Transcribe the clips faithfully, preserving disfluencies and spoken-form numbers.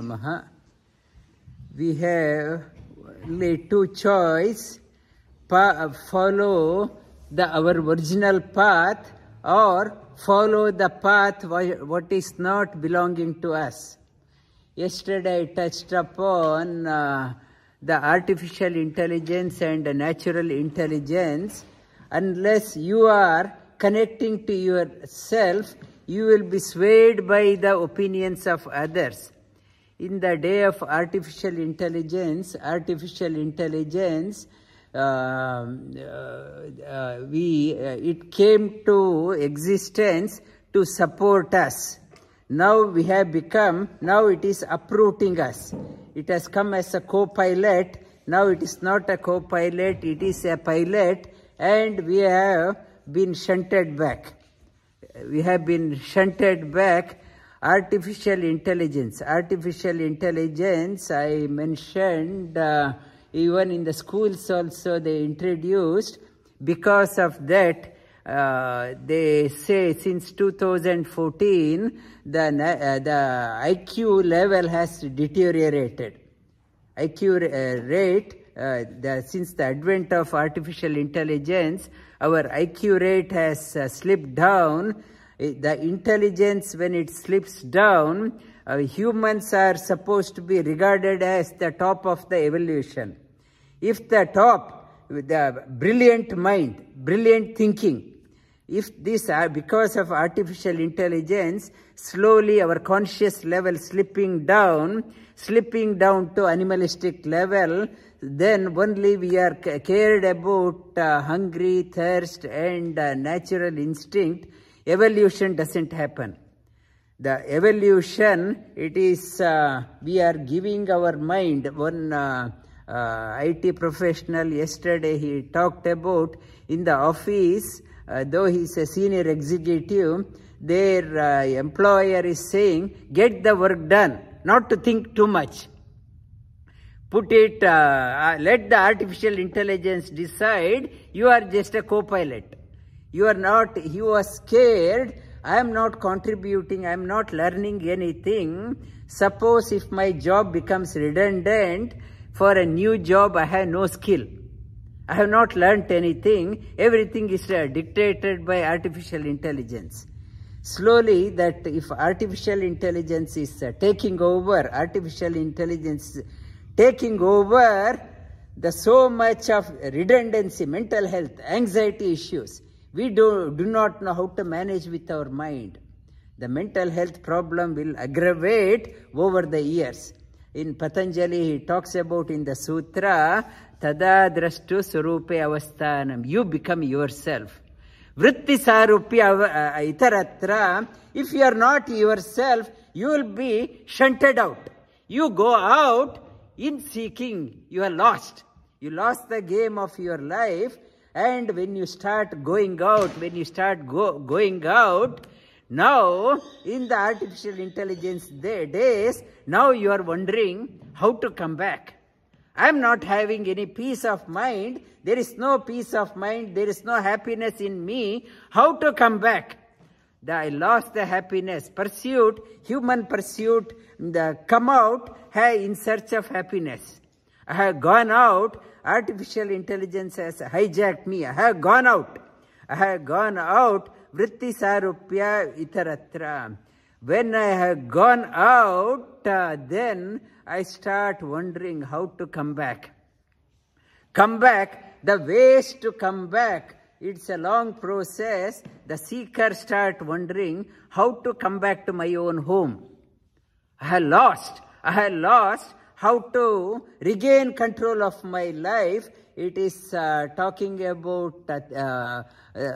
Namaha. We have only two choice, follow the our original path or follow the path what is not belonging to us. Yesterday I touched upon uh, the artificial intelligence and the natural intelligence. Unless you are connecting to yourself, you will be swayed by the opinions of others. In the day of artificial intelligence, artificial intelligence, uh, uh, we uh, it came to existence to support us. Now we have become, now it is uprooting us. It has come as a co-pilot. Now it is not a co-pilot, it is a pilot, and we have been shunted back. We have been shunted back. Artificial intelligence. Artificial intelligence, I mentioned, uh, even in the schools also they introduced. Because of that, uh, they say since two thousand fourteen, the, uh, the I Q level has deteriorated. I Q uh, rate, uh, the, since the advent of artificial intelligence, our I Q rate has uh, slipped down. The intelligence, when it slips down, uh, humans are supposed to be regarded as the top of the evolution. If the top, with the brilliant mind, brilliant thinking, if this, uh, because of artificial intelligence, slowly our conscious level slipping down, slipping down to animalistic level, then only we are cared about uh, hungry, thirst and uh, natural instinct. Evolution doesn't happen. The evolution, it is, uh, we are giving our mind. One uh, uh, I T professional yesterday, he talked about in the office, uh, though he is a senior executive, their uh, employer is saying, get the work done, not to think too much. Put it, uh, let the artificial intelligence decide, you are just a co-pilot. You are not, he was scared, I am not contributing, I am not learning anything. Suppose if my job becomes redundant, for a new job I have no skill. I have not learnt anything, everything is uh, dictated by artificial intelligence. Slowly that if artificial intelligence is uh, taking over, artificial intelligence taking over, the so much of redundancy, mental health, anxiety issues, we do, do not know how to manage with our mind. The mental health problem will aggravate over the years. In Patanjali, he talks about in the sutra, tada drashtu surupe avasthanam. You become yourself. Vritti sarupya itaratra. If you are not yourself, you will be shunted out. You go out in seeking, you are lost. You lost the game of your life. And when you start going out, when you start go, going out, now in the artificial intelligence day, days, now you are wondering how to come back. I am not having any peace of mind. There is no peace of mind. There is no happiness in me. How to come back? The, I lost the happiness. Pursuit, human pursuit, the come out hey, in search of happiness. I have gone out. Artificial intelligence has hijacked me. I have gone out. I have gone out. Vritti sarupya itaratra. When I have gone out, uh, then I start wondering how to come back. Come back. The ways to come back, it's a long process. The seeker start wondering how to come back to my own home. I have lost. I have lost. How to regain control of my life. It is uh, talking about uh, uh,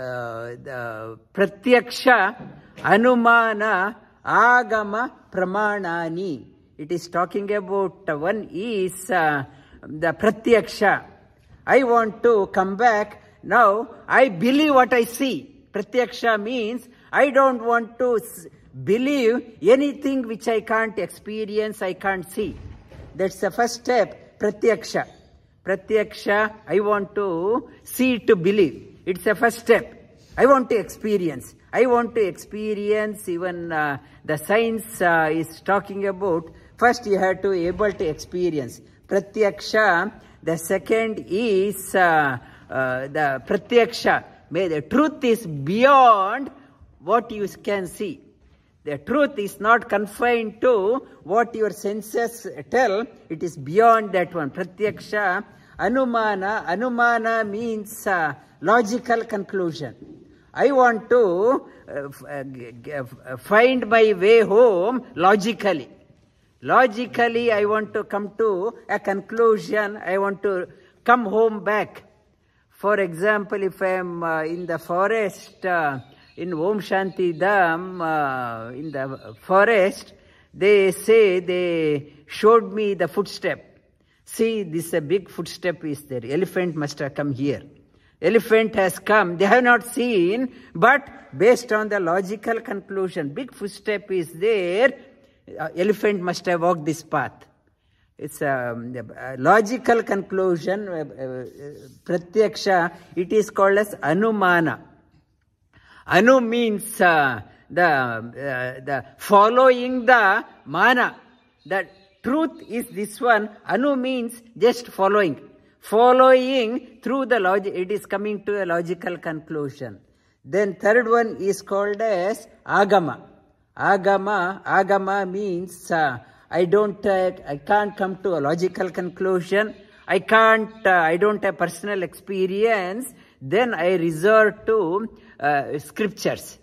the pratyaksha, anumana, agama, pramanani. It is talking about uh, one is uh, the pratyaksha. I want to come back. Now I believe what I see. Pratyaksha means I don't want to believe anything which I can't experience, I can't see. That's the first step, pratyaksha. Pratyaksha, I want to see to believe. It's the first step. I want to experience. I want to experience even uh, the science uh, is talking about First you have to be able to experience. Pratyaksha. The second is uh, uh, the pratyaksha. The truth is beyond what you can see. The truth is not confined to what your senses tell. It is beyond that one. Pratyaksha. Anumana. Anumana means uh, logical conclusion. I want to uh, find my way home logically. Logically, I want to come to a conclusion. I want to come home back. For example, if I am uh, in the forest, uh, in Om Shanti Dham, uh, in the forest, they say they showed me the footstep. See, this a big footstep is there. Elephant must have come here. Elephant has come. They have not seen, but based on the logical conclusion, big footstep is there. Uh, elephant must have walked this path. It's a, a logical conclusion. Uh, uh, pratyaksha. It is called as anumana. Anu means uh, the uh, the following the mana. The truth is this one. Anu means just following. Following through the logic, it is coming to a logical conclusion. Then third one is called as agama. Agama, agama means uh, I don't, uh, I can't come to a logical conclusion. I can't, uh, I don't have personal experience. Then I resort to uh, scriptures.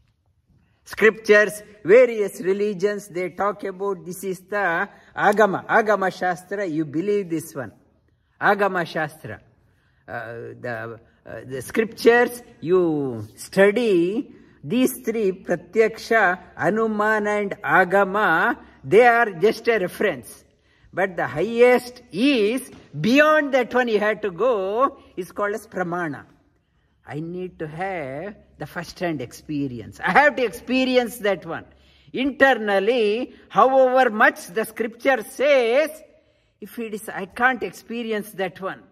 Scriptures, various religions, they talk about this is the agama, agama shastra. You believe this one. Agama Shastra. Uh, the, uh, the scriptures you study, these three, Pratyaksha, Anumana and Agama, they are just a reference. But the highest is, beyond that one you have to go, is called as Pramana. I need to have the first-hand experience. I have to experience that one. Internally, however much the scripture says, if it is, I can't experience that one.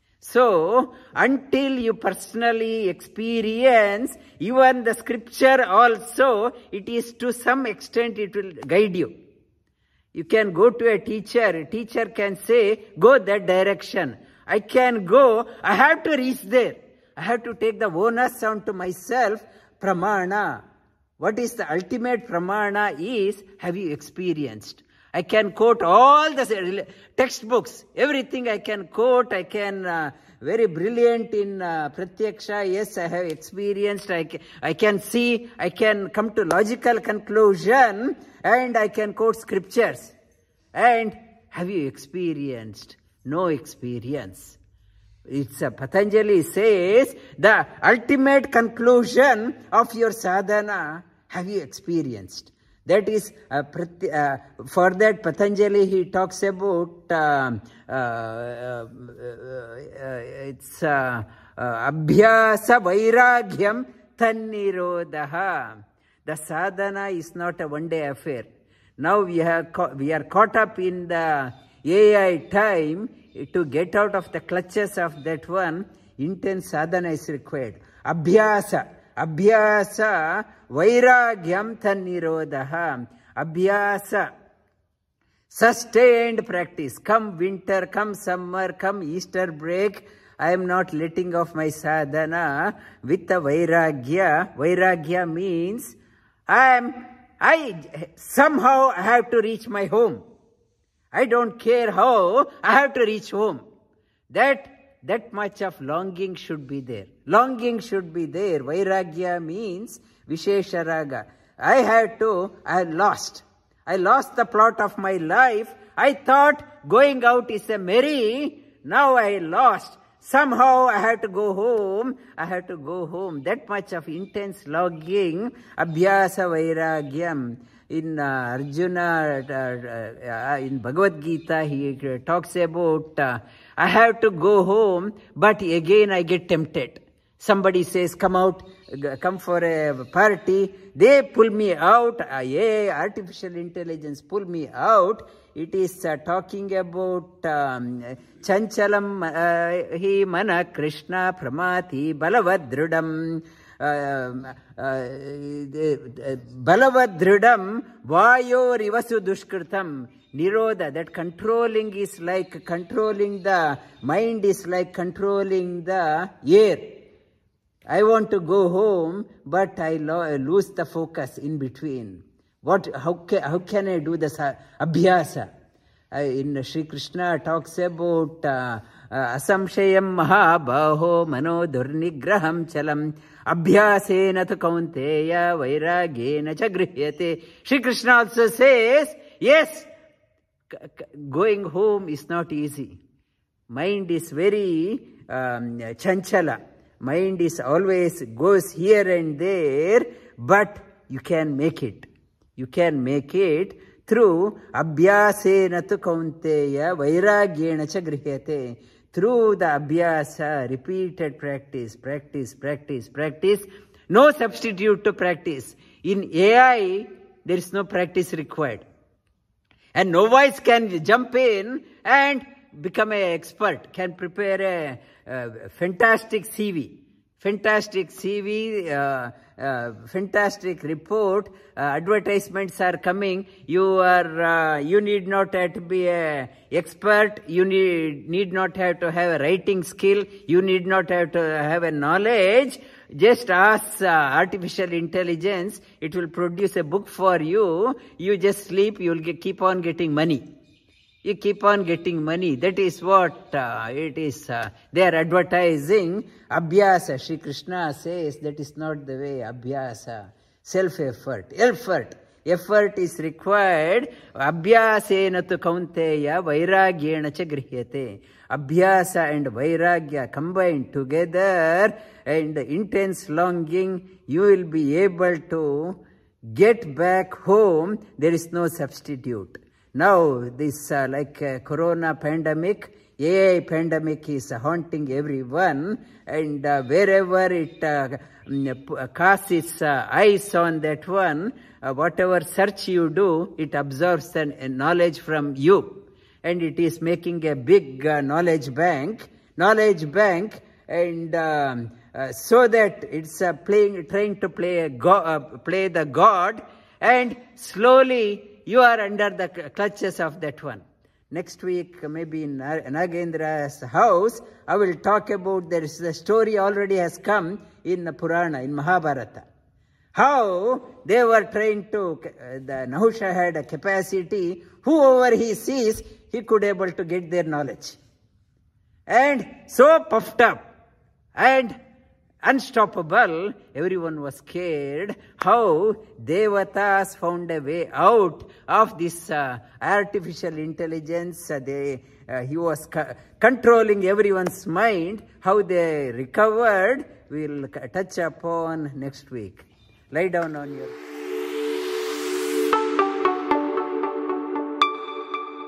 So, until you personally experience, even the scripture also, it is to some extent it will guide you. You can go to a teacher, a teacher can say, go that direction. I can go, I have to reach there. I have to take the onus onto myself, pramana. What is the ultimate pramana is, have you experienced? I can quote all the textbooks, everything I can quote, I can, uh, very brilliant in uh, Pratyaksha, yes, I have experienced, I can, I can see, I can come to logical conclusion, and I can quote scriptures. And have you experienced? No experience. It's uh, Patanjali says, the ultimate conclusion of your sadhana, have you experienced? That is, uh, uh, for that Patanjali he talks about, uh, uh, uh, uh, it's uh, uh, Abhyasa Vairagyam Tannirodha. The sadhana is not a one-day affair. Now we, have we are caught up in the A I time. To get out of the clutches of that one, intense sadhana is required. Abhyasa. Abhyasa Vairagyam Tannirodha. Abhyasa. Sustained practice. Come winter, come summer, come Easter break, I am not letting off my sadhana with the Vairagya. Vairagya means I am, I somehow I have to reach my home. I don't care how, I have to reach home. That That much of longing should be there. Longing should be there. Vairagya means Vishesha Raga. I had to, I lost. I lost the plot of my life. I thought going out is a merry. Now I lost. Somehow I had to go home. I had to go home. That much of intense longing. Abhyasa Vairagyam. In uh, Arjuna, uh, uh, in Bhagavad Gita, he uh, talks about, uh, I have to go home, but again I get tempted. Somebody says, come out, come for a party. They pull me out. Uh, yeah, artificial intelligence pull me out. It is uh, talking about um, Chanchalam uh, hi mana Krishna pramati balavadrudam. Balavadridam vayo rivasu dushkritam. Nirodha, that controlling is like controlling the mind, is like controlling the air. I want to go home, but I lo- lose the focus in between. What? How, ca- how can I do this abhyasa? Uh, in Sri Krishna talks about uh, uh, asamshayam mahabaho mano durnigraham chalam abhyasena tu kaunteya vairagena cha grihyate. Sri Krishna also says, yes, going home is not easy. Mind is very um, chanchala. Mind is always goes here and there, but you can make it. You can make it through abhyasena tu kaunteya vairagyena cha grihyate. Through the abhyasa, repeated practice, practice, practice, practice. No substitute to practice. In A I, there is no practice required. And novice can jump in and become an expert, can prepare a, a fantastic C V. Fantastic C V, uh, uh, fantastic report, uh, advertisements are coming. You are, uh, you need not have to be an expert. You need, need not have to have a writing skill. You need not have to have a knowledge. Just ask uh, artificial intelligence. It will produce a book for you. You just sleep. You will get, keep on getting money. You keep on getting money. That is what uh, it is. Uh, they are advertising. Abhyasa. Shri Krishna says that is not the way. Abhyasa. Self-effort. Effort. Effort is required. Abhyasena tu kaunteya vairagyena cha grihyate. Abhyasa and vairagya combined together and intense longing, you will be able to get back home. There is no substitute. Now, this uh, like uh, corona pandemic, A I pandemic is uh, haunting everyone, and uh, wherever it uh, casts its uh, eyes on that one, uh, whatever search you do, it absorbs the uh, knowledge from you. And it is making a big uh, knowledge bank, knowledge bank, and um, uh, so that it's uh, playing, trying to play a go- uh, play the God, and slowly you are under the clutches of that one. Next week, maybe in Nagendra's house, I will talk about, there is the story already has come in the Purana, in Mahabharata. How they were trying to, uh, the Nahusha had a capacity, whoever he sees, he could able to get their knowledge. And so puffed up and unstoppable, everyone was scared how Devatas found a way out of this uh, artificial intelligence. Uh, they, uh, he was co- controlling everyone's mind. How they recovered, we'll touch upon next week. Lie down on your...